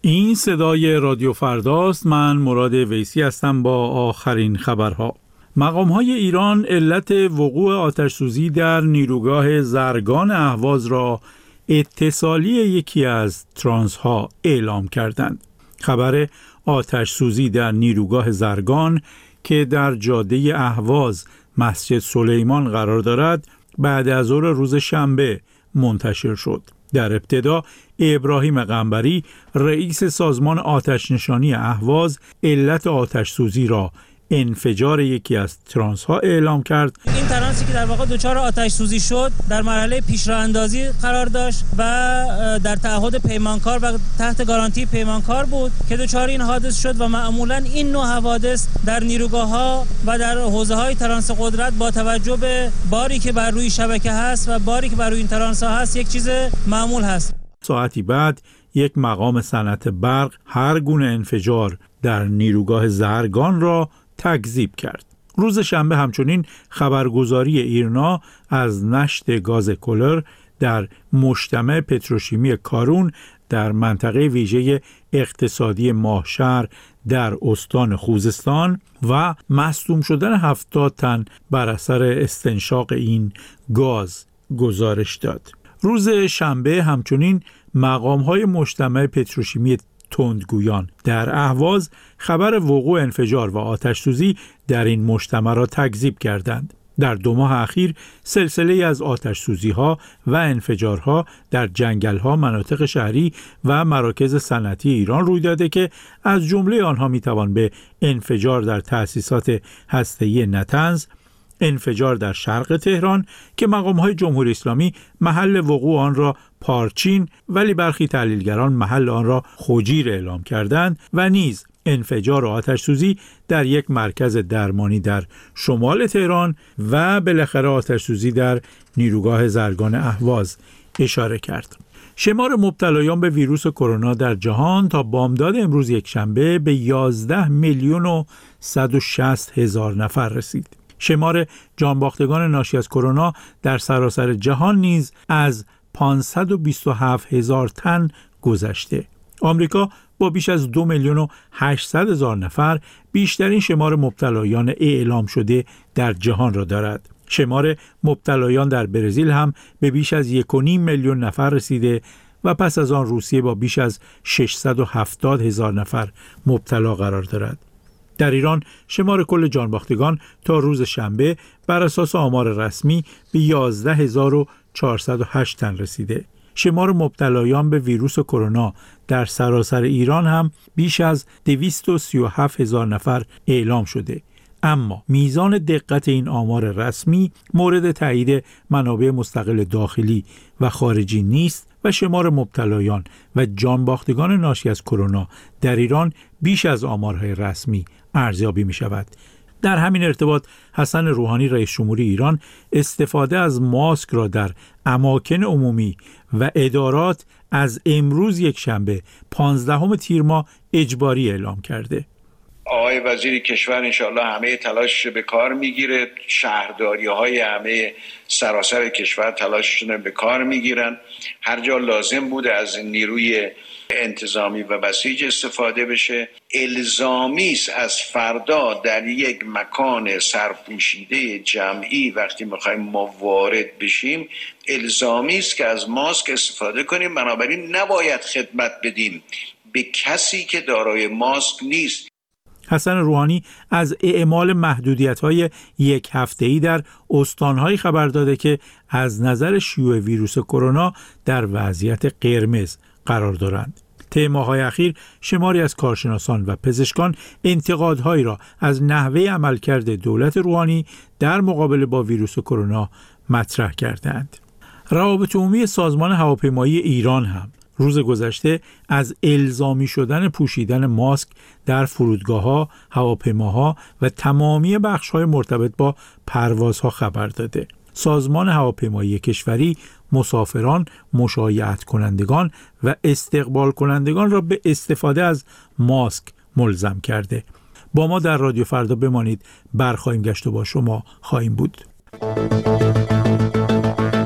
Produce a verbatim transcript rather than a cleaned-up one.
این صدای رادیو فرداست. من مراد ویسی هستم با آخرین خبرها. مقام‌های ایران علت وقوع آتش‌سوزی در نیروگاه زرگان اهواز را اتصالی یکی از ترانس‌ها اعلام کردند. خبر آتش‌سوزی در نیروگاه زرگان که در جاده اهواز مسجد سلیمان قرار دارد بعد از ظهر روز شنبه منتشر شد. در ابتدا ابراهیم قنبری رئیس سازمان آتش‌نشانی اهواز علت آتش‌سوزی را انفجار یکی از ترانس ها اعلام کرد. این ترانسی که در واقع دچار آتش سوزی شد در مرحله پیشراه‌اندازی قرار داشت و در تعهد پیمانکار و تحت گارانتی پیمانکار بود که دچار این حادث شد و معمولا این نوع حوادث در نیروگاه ها و در حوزه های ترانس قدرت با توجه به باری که بر روی شبکه هست و باری که بر روی این ترانس ها هست یک چیز معمول هست. ساعتی بعد یک مقام صنعت برق هر گونه انفجار در نیروگاه زرگان را تکذیب کرد. روز شنبه همچنین خبرگزاری ایرنا از نشت گاز کلر در مجتمع پتروشیمی کارون در منطقه ویژه اقتصادی ماهشهر در استان خوزستان و مصدوم شدن هفتاد تن بر اثر استنشاق این گاز گزارش داد. روز شنبه همچنین مقام‌های مجتمع پتروشیمی تندگویان در اهواز خبر وقوع انفجار و آتش‌سوزی در این مجتمع را تکذیب کردند. در دو ماه اخیر سلسله از آتش‌سوزی‌ها و انفجارها در جنگل‌ها، مناطق شهری و مراکز صنعتی ایران روی داده که از جمله آنها می‌توان به انفجار در تأسیسات هسته‌ای نطنز، انفجار در شرق تهران که مقام‌های جمهوری اسلامی محل وقوع آن را پارچین ولی برخی تحلیلگران محل آن را خجیر اعلام کردند و نیز انفجار و آتش‌سوزی در یک مرکز درمانی در شمال تهران و بالاخره آتش‌سوزی در نیروگاه زرگان اهواز اشاره کرد. شمار مبتلایان به ویروس کرونا در جهان تا بامداد امروز یکشنبه به یازده میلیون و صد و شصت هزار نفر رسید. شمار جانباختگان ناشی از کرونا در سراسر جهان نیز از پانصد و بیست و هفت هزار تن گذشته. آمریکا با بیش از دو میلیون و هشتصد هزار نفر بیشترین شمار مبتلایان اعلام شده در جهان را دارد. شمار مبتلایان در برزیل هم به بیش از یک و نیم میلیون نفر رسیده و پس از آن روسیه با بیش از ششصد و هفتاد هزار نفر مبتلا قرار دارد. در ایران شمار کل جانباختگان تا روز شنبه بر اساس آمار رسمی به یازده هزار و چهارصد و هشت تن رسیده. شمار مبتلایان به ویروس کرونا در سراسر ایران هم بیش از دویست و سی و هفت هزار نفر اعلام شده. اما میزان دقت این آمار رسمی مورد تایید منابع مستقل داخلی و خارجی نیست و شمار مبتلایان و جانباختگان ناشی از کرونا در ایران بیش از آمارهای رسمی ارزیابی می شود. در همین ارتباط حسن روحانی رئیس جمهوری ایران استفاده از ماسک را در اماکن عمومی و ادارات از امروز یکشنبه پانزدهم تیر ماه اجباری اعلام کرده. آقای وزیر کشور انشاءالله همه تلاش به کار میگیره، شهرداری های همه سراسر کشور تلاششون به کار میگیرن، هر جا لازم بوده از نیروی انتظامی و بسیج استفاده بشه. الزامی است از فردا در یک مکان سرپوشیده جمعی وقتی میخوایم ما وارد بشیم الزامی است که از ماسک استفاده کنیم، بنابراین نباید خدمت بدیم به کسی که دارای ماسک نیست. حسن روحانی از اعمال محدودیت‌های یک هفته‌ای در استان‌هایی خبر داده که از نظر شیوع ویروس کرونا در وضعیت قرمز قرار دارند. طی ماه‌های اخیر شماری از کارشناسان و پزشکان انتقادهایی را از نحوه عملکرد دولت روحانی در مقابله با ویروس کرونا مطرح کردند. روابط عمومی سازمان هواپیمایی ایران هم روز گذشته از الزامی شدن پوشیدن ماسک در فرودگاه‌ها، هواپیماها و تمامی بخش‌های مرتبط با پروازها خبر داده. سازمان هواپیمایی کشوری مسافران، مشایعت کنندگان و استقبال کنندگان را به استفاده از ماسک ملزم کرده. با ما در رادیو فردا بمانید، برخواهیم گشت و با شما خواهیم بود.